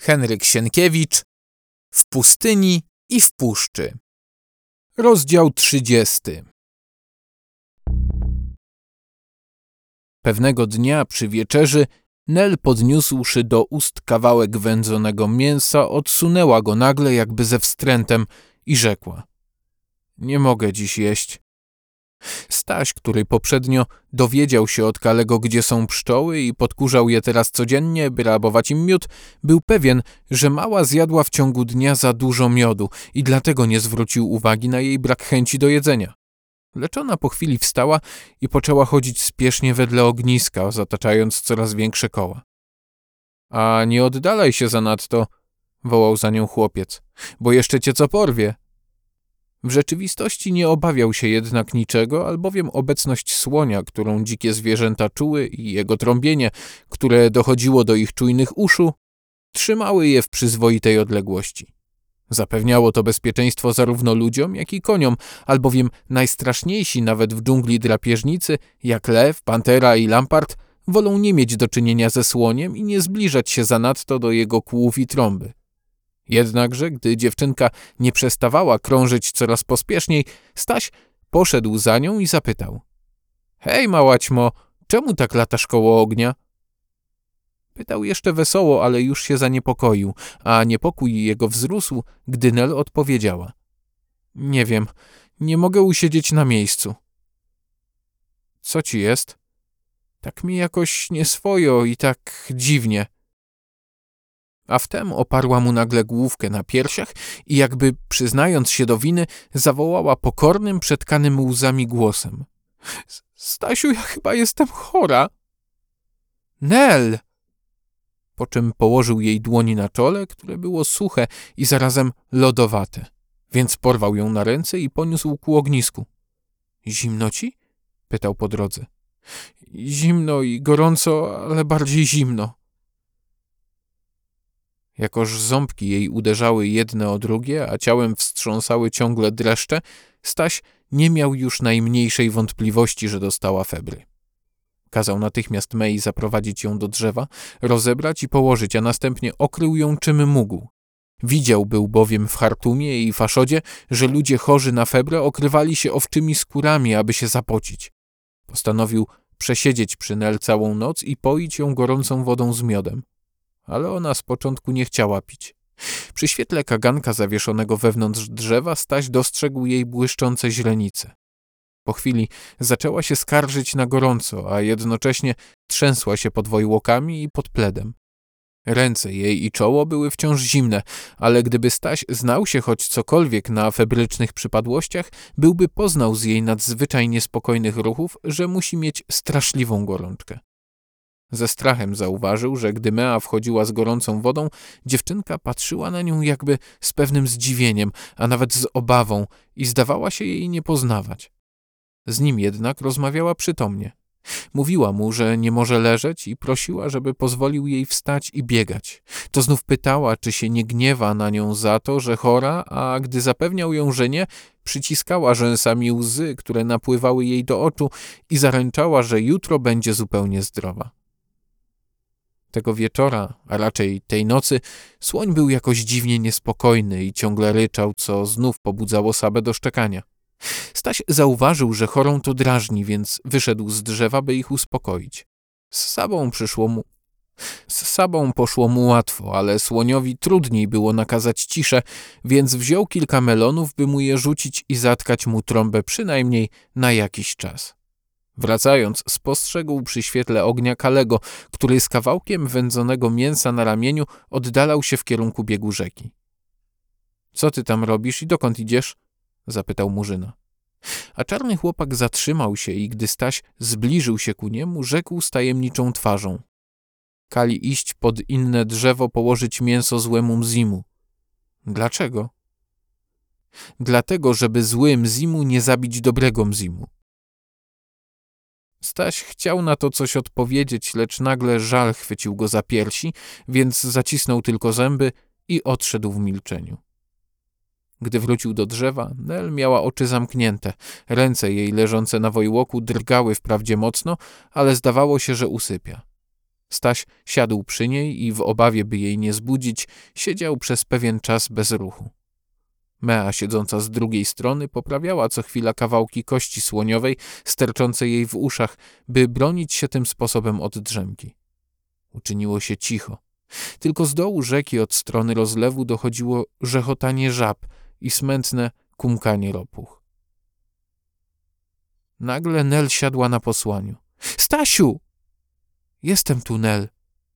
Henryk Sienkiewicz w pustyni i w puszczy. Rozdział 30. Pewnego dnia przy wieczerzy Nel, podniósłszy do ust kawałek wędzonego mięsa, odsunęła go nagle jakby ze wstrętem i rzekła: nie mogę dziś jeść. Staś, który poprzednio dowiedział się od Kalego, gdzie są pszczoły i podkurzał je teraz codziennie, by rabować im miód, był pewien, że mała zjadła w ciągu dnia za dużo miodu i dlatego nie zwrócił uwagi na jej brak chęci do jedzenia. Lecz ona po chwili wstała i poczęła chodzić spiesznie wedle ogniska, zataczając coraz większe koła. A nie oddalaj się zanadto, wołał za nią chłopiec, bo jeszcze cię co porwie. W rzeczywistości nie obawiał się jednak niczego, albowiem obecność słonia, którą dzikie zwierzęta czuły, i jego trąbienie, które dochodziło do ich czujnych uszu, trzymały je w przyzwoitej odległości. Zapewniało to bezpieczeństwo zarówno ludziom, jak i koniom, albowiem najstraszniejsi nawet w dżungli drapieżnicy, jak lew, pantera i lampart, wolą nie mieć do czynienia ze słoniem i nie zbliżać się zanadto do jego kłów i trąby. Jednakże, gdy dziewczynka nie przestawała krążyć coraz pospieszniej, Staś poszedł za nią i zapytał: hej, mała ćmo, czemu tak latasz koło ognia? Pytał jeszcze wesoło, ale już się zaniepokoił, a niepokój jego wzrósł, gdy Nel odpowiedziała: nie wiem, nie mogę usiedzieć na miejscu. Co ci jest? Tak mi jakoś nieswojo i tak dziwnie. A wtem oparła mu nagle główkę na piersiach i jakby przyznając się do winy, zawołała pokornym, przetkanym łzami głosem: Stasiu, ja chyba jestem chora. Nel! Po czym położył jej dłoni na czole, które było suche i zarazem lodowate, więc porwał ją na ręce i poniósł ku ognisku. Zimno ci? Pytał po drodze. Zimno i gorąco, ale bardziej zimno. Jakoż ząbki jej uderzały jedne o drugie, a ciałem wstrząsały ciągle dreszcze, Staś nie miał już najmniejszej wątpliwości, że dostała febry. Kazał natychmiast Mei zaprowadzić ją do drzewa, rozebrać i położyć, a następnie okrył ją czym mógł. Widział był bowiem w Chartumie i Faszodzie, że ludzie chorzy na febrę okrywali się owczymi skórami, aby się zapocić. Postanowił przesiedzieć przy Nel całą noc i poić ją gorącą wodą z miodem. Ale ona z początku nie chciała pić. Przy świetle kaganka zawieszonego wewnątrz drzewa Staś dostrzegł jej błyszczące źrenice. Po chwili zaczęła się skarżyć na gorąco, a jednocześnie trzęsła się pod wojłokami i pod pledem. Ręce jej i czoło były wciąż zimne, ale gdyby Staś znał się choć cokolwiek na febrycznych przypadłościach, byłby poznał z jej nadzwyczaj niespokojnych ruchów, że musi mieć straszliwą gorączkę. Ze strachem zauważył, że gdy Mea wchodziła z gorącą wodą, dziewczynka patrzyła na nią jakby z pewnym zdziwieniem, a nawet z obawą i zdawała się jej nie poznawać. Z nim jednak rozmawiała przytomnie. Mówiła mu, że nie może leżeć i prosiła, żeby pozwolił jej wstać i biegać. To znów pytała, czy się nie gniewa na nią za to, że chora, a gdy zapewniał ją, że nie, przyciskała rzęsami łzy, które napływały jej do oczu i zaręczała, że jutro będzie zupełnie zdrowa. Tego wieczora, a raczej tej nocy, słoń był jakoś dziwnie niespokojny i ciągle ryczał, co znów pobudzało Sabę do szczekania. Staś zauważył, że chorą to drażni, więc wyszedł z drzewa, by ich uspokoić. Z Sabą poszło mu łatwo, ale słoniowi trudniej było nakazać ciszę, więc wziął kilka melonów, by mu je rzucić i zatkać mu trąbę przynajmniej na jakiś czas. Wracając, spostrzegł przy świetle ognia Kalego, który z kawałkiem wędzonego mięsa na ramieniu oddalał się w kierunku biegu rzeki. – Co ty tam robisz i dokąd idziesz? – zapytał Murzyna. A czarny chłopak zatrzymał się i gdy Staś zbliżył się ku niemu, rzekł z tajemniczą twarzą: Kali iść pod inne drzewo położyć mięso złemu Mzimu. Dlaczego? Dlatego, żeby zły Mzimu nie zabić dobrego Mzimu. Staś chciał na to coś odpowiedzieć, lecz nagle żal chwycił go za piersi, więc zacisnął tylko zęby i odszedł w milczeniu. Gdy wrócił do drzewa, Nel miała oczy zamknięte. Ręce jej leżące na wojłoku drgały wprawdzie mocno, ale zdawało się, że usypia. Staś siadł przy niej i w obawie, by jej nie zbudzić, siedział przez pewien czas bez ruchu. Mea, siedząca z drugiej strony, poprawiała co chwila kawałki kości słoniowej sterczące jej w uszach, by bronić się tym sposobem od drzemki. Uczyniło się cicho. Tylko z dołu rzeki od strony rozlewu dochodziło rzechotanie żab i smętne kumkanie ropuch. Nagle Nel siadła na posłaniu. – Stasiu! – Jestem tu, Nel.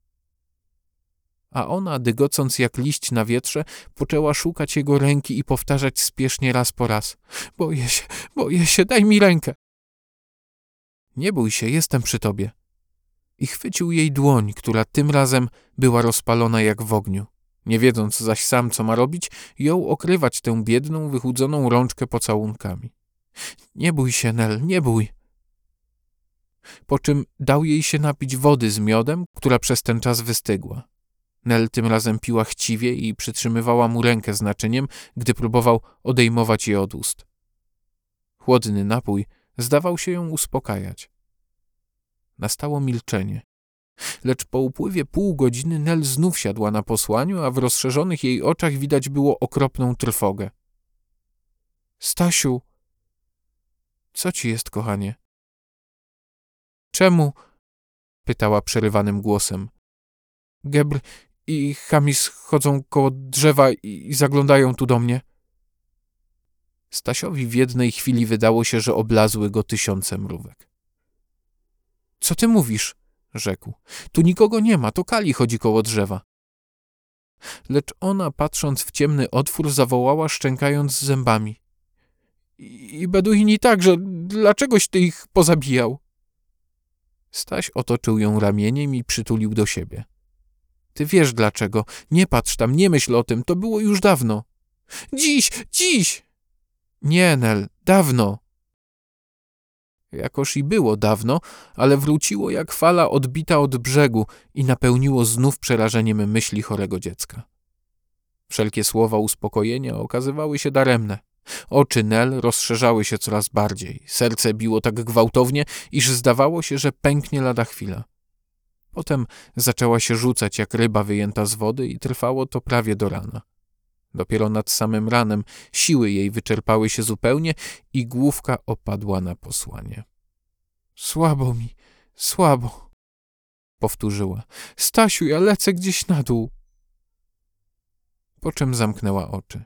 A ona, dygocąc jak liść na wietrze, poczęła szukać jego ręki i powtarzać spiesznie raz po raz. Boję się, daj mi rękę. Nie bój się, jestem przy tobie. I chwycił jej dłoń, która tym razem była rozpalona jak w ogniu. Nie wiedząc zaś sam, co ma robić, jął okrywać tę biedną, wychudzoną rączkę pocałunkami. Nie bój się, Nel, nie bój. Po czym dał jej się napić wody z miodem, która przez ten czas wystygła. Nel tym razem piła chciwie i przytrzymywała mu rękę z naczyniem, gdy próbował odejmować je od ust. Chłodny napój zdawał się ją uspokajać. Nastało milczenie. Lecz po upływie pół godziny Nel znów siadła na posłaniu, a w rozszerzonych jej oczach widać było okropną trwogę. – Stasiu! – Co ci jest, kochanie? – Czemu? – pytała przerywanym głosem. – Gebr i Chamis chodzą koło drzewa i zaglądają tu do mnie. Stasiowi w jednej chwili wydało się, że oblazły go tysiące mrówek. – Co ty mówisz? – rzekł. – Tu nikogo nie ma, to Kali chodzi koło drzewa. Lecz ona, patrząc w ciemny otwór, zawołała, szczękając zębami. – I Beduini także, dlaczegoś ty ich pozabijał? Staś otoczył ją ramieniem i przytulił do siebie. – Ty wiesz dlaczego. Nie patrz tam, nie myśl o tym, to było już dawno. – Dziś! – Nie, Nel, dawno. Jakoż i było dawno, ale wróciło jak fala odbita od brzegu i napełniło znów przerażeniem myśli chorego dziecka. Wszelkie słowa uspokojenia okazywały się daremne. Oczy Nel rozszerzały się coraz bardziej. Serce biło tak gwałtownie, iż zdawało się, że pęknie lada chwila. Potem zaczęła się rzucać jak ryba wyjęta z wody i trwało to prawie do rana. Dopiero nad samym ranem siły jej wyczerpały się zupełnie i główka opadła na posłanie. Słabo mi, słabo, powtórzyła. Stasiu, ja lecę gdzieś na dół. Po czym zamknęła oczy.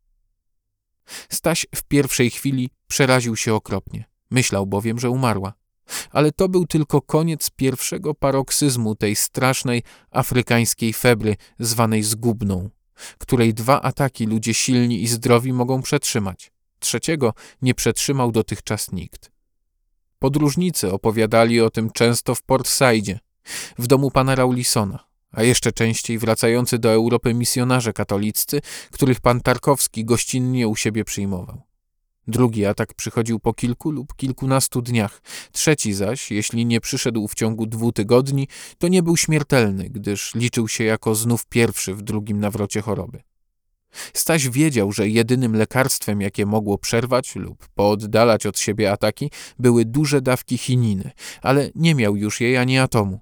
Staś w pierwszej chwili przeraził się okropnie. Myślał bowiem, że umarła. Ale to był tylko koniec pierwszego paroksyzmu tej strasznej afrykańskiej febry zwanej zgubną, której 2 ataki ludzie silni i zdrowi mogą przetrzymać. Trzeciego nie przetrzymał dotychczas nikt. Podróżnicy opowiadali o tym często w Port Saidzie, w domu pana Raulisona, a jeszcze częściej wracający do Europy misjonarze katoliccy, których pan Tarkowski gościnnie u siebie przyjmował. Drugi atak przychodził po kilku lub kilkunastu dniach, trzeci zaś, jeśli nie przyszedł w ciągu 2 tygodni, to nie był śmiertelny, gdyż liczył się jako znów pierwszy w drugim nawrocie choroby. Staś wiedział, że jedynym lekarstwem, jakie mogło przerwać lub pooddalać od siebie ataki, były duże dawki chininy, ale nie miał już jej ani atomu.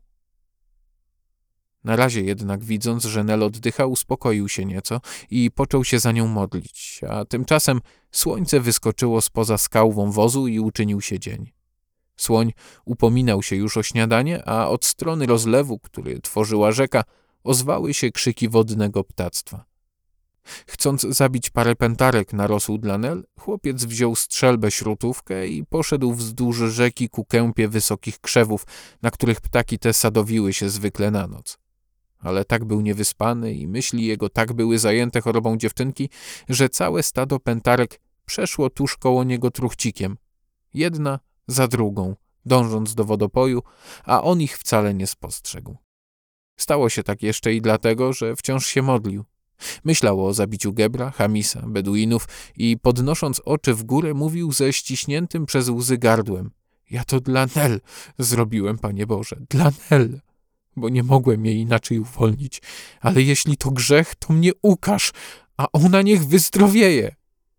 Na razie jednak, widząc, że Nel oddycha, uspokoił się nieco i począł się za nią modlić, a tymczasem słońce wyskoczyło spoza skał wąwozu i uczynił się dzień. Słoń upominał się już o śniadanie, a od strony rozlewu, który tworzyła rzeka, ozwały się krzyki wodnego ptactwa. Chcąc zabić parę pętarek na rosół dla Nel, chłopiec wziął strzelbę śrutówkę i poszedł wzdłuż rzeki ku kępie wysokich krzewów, na których ptaki te sadowiły się zwykle na noc. Ale tak był niewyspany i myśli jego tak były zajęte chorobą dziewczynki, że całe stado pętarek przeszło tuż koło niego truchcikiem, jedna za drugą, dążąc do wodopoju, a on ich wcale nie spostrzegł. Stało się tak jeszcze i dlatego, że wciąż się modlił. Myślał o zabiciu Gebra, Chamisa, Beduinów i podnosząc oczy w górę mówił ze ściśniętym przez łzy gardłem. Ja to dla Nel zrobiłem, Panie Boże, dla Nel, bo nie mogłem jej inaczej uwolnić. Ale jeśli to grzech, to mnie ukaż, a ona niech wyzdrowieje.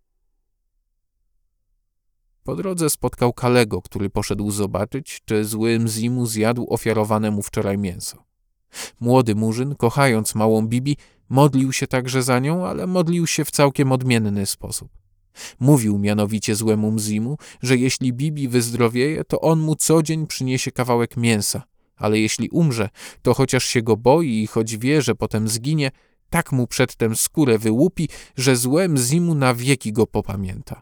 Po drodze spotkał Kalego, który poszedł zobaczyć, czy zły Mzimu zjadł ofiarowane mu wczoraj mięso. Młody murzyn, kochając małą Bibi, modlił się także za nią, ale modlił się w całkiem odmienny sposób. Mówił mianowicie złemu Mzimu, że jeśli Bibi wyzdrowieje, to on mu co dzień przyniesie kawałek mięsa, ale jeśli umrze, to chociaż się go boi i choć wie, że potem zginie, tak mu przedtem skórę wyłupi, że złe Mzimu na wieki go popamięta.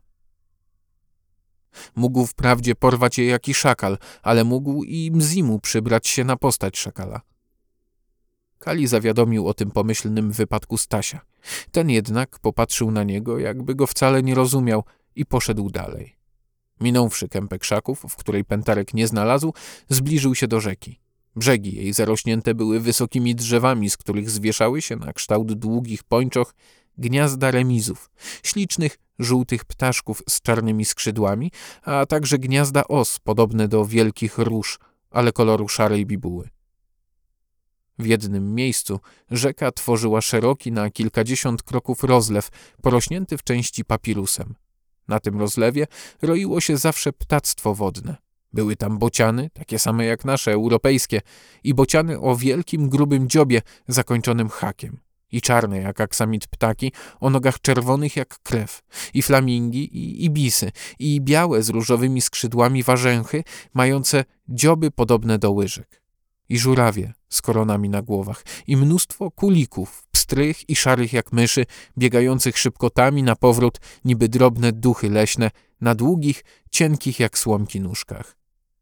Mógł wprawdzie porwać je jaki szakal, ale mógł i Mzimu przybrać się na postać szakala. Kali zawiadomił o tym pomyślnym wypadku Stasia. Ten jednak popatrzył na niego, jakby go wcale nie rozumiał i poszedł dalej. Minąwszy kępę krzaków, w której Pętarek nie znalazł, zbliżył się do rzeki. Brzegi jej zarośnięte były wysokimi drzewami, z których zwieszały się na kształt długich pończoch gniazda remizów, ślicznych, żółtych ptaszków z czarnymi skrzydłami, a także gniazda os podobne do wielkich róż, ale koloru szarej bibuły. W jednym miejscu rzeka tworzyła szeroki na kilkadziesiąt kroków rozlew, porośnięty w części papirusem. Na tym rozlewie roiło się zawsze ptactwo wodne. Były tam bociany, takie same jak nasze, europejskie, i bociany o wielkim, grubym dziobie zakończonym hakiem, i czarne jak aksamit ptaki o nogach czerwonych jak krew, i flamingi, i ibisy, i białe z różowymi skrzydłami warzęchy, mające dzioby podobne do łyżek, i żurawie z koronami na głowach, i mnóstwo kulików, pstrych i szarych jak myszy, biegających szybkotami na powrót, niby drobne duchy leśne, na długich, cienkich jak słomki nóżkach.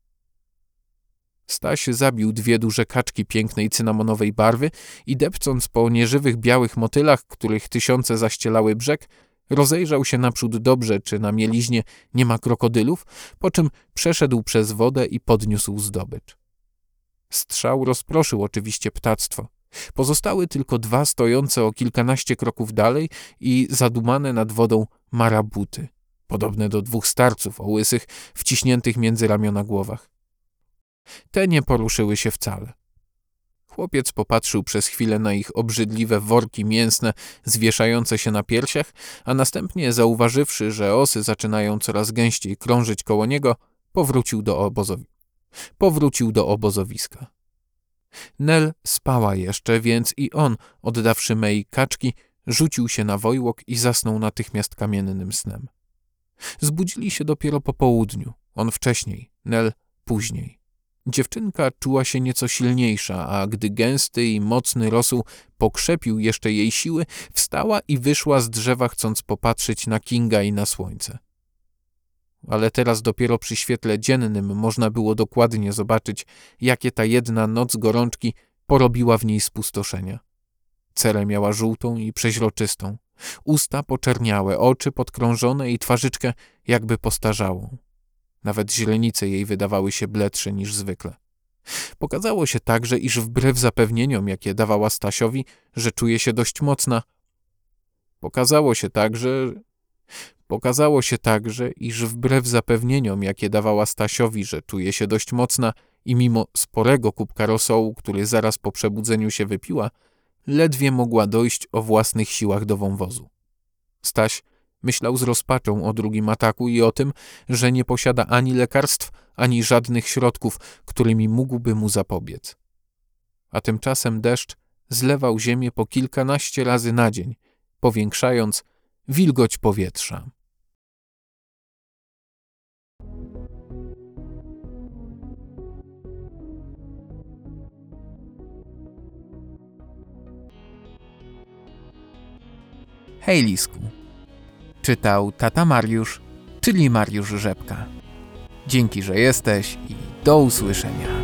Staś zabił 2 duże kaczki pięknej cynamonowej barwy i depcąc po nieżywych białych motylach, których tysiące zaścielały brzeg, rozejrzał się naprzód dobrze, czy na mieliźnie nie ma krokodylów, po czym przeszedł przez wodę i podniósł zdobycz. Strzał rozproszył oczywiście ptactwo. Pozostały tylko 2 stojące o kilkanaście kroków dalej i zadumane nad wodą marabuty, podobne do 2 starców o łysych, wciśniętych między ramiona głowach. Te nie poruszyły się wcale. Chłopiec popatrzył przez chwilę na ich obrzydliwe worki mięsne zwieszające się na piersiach, a następnie, zauważywszy, że osy zaczynają coraz gęściej krążyć koło niego, powrócił do obozowiska. Nel spała jeszcze, więc i on, oddawszy Mei kaczki, rzucił się na wojłok i zasnął natychmiast kamiennym snem. Zbudzili się dopiero po południu, on wcześniej, Nel później. Dziewczynka czuła się nieco silniejsza, a gdy gęsty i mocny rosół pokrzepił jeszcze jej siły, wstała i wyszła z drzewa, chcąc popatrzeć na Kinga i na słońce. Ale teraz dopiero przy świetle dziennym można było dokładnie zobaczyć, jakie ta jedna noc gorączki porobiła w niej spustoszenia. Cerę miała żółtą i przeźroczystą, usta poczerniałe, oczy podkrążone i twarzyczkę jakby postarzałą. Nawet źrenice jej wydawały się bledsze niż zwykle. Pokazało się także, iż wbrew zapewnieniom, jakie dawała Stasiowi, że czuje się dość mocna, Pokazało się także, iż wbrew zapewnieniom, jakie dawała Stasiowi, że czuje się dość mocna i mimo sporego kubka rosołu, który zaraz po przebudzeniu się wypiła, ledwie mogła dojść o własnych siłach do wąwozu. Staś myślał z rozpaczą o drugim ataku i o tym, że nie posiada ani lekarstw, ani żadnych środków, którymi mógłby mu zapobiec. A tymczasem deszcz zlewał ziemię po kilkanaście razy na dzień, powiększając wilgoć powietrza. Hej Lisku. Czytał tata Mariusz, czyli Mariusz Rzepka. Dzięki, że jesteś i do usłyszenia.